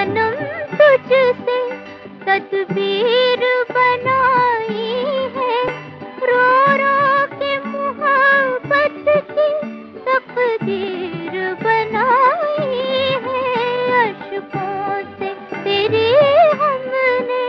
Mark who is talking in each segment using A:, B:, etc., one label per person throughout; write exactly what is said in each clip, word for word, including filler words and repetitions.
A: सनम तुझसे तदबीर बनाई है, रो रो के मोहब्बत की तकदीर बनाई है, अश्कों से तेरी हमने।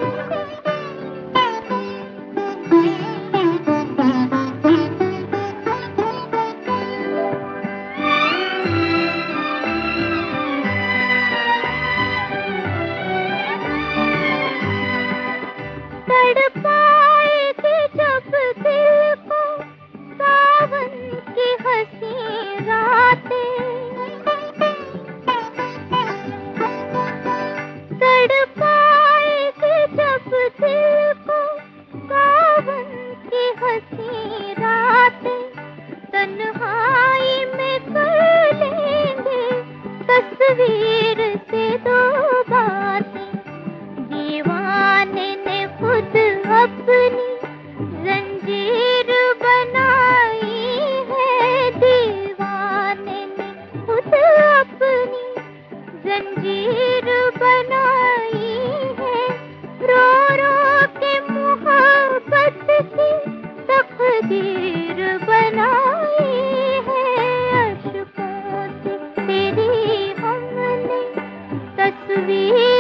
A: तड़पाएगी जब दिल को सावन की हंसी रातें, तड़पाएगी जब दिल को सावन की हंसी रातें, तन्हाई में कर लेंगे तस्वीर से दो बातें, दीवाने ने खुद अपनी जंजीर बनाई है, दीवाने ने खुद अपनी जंजीर बनाई है, रो रो के मोहब्बत की तकदीर बनाई है, अश्कों से तेरी हमने तस्वीर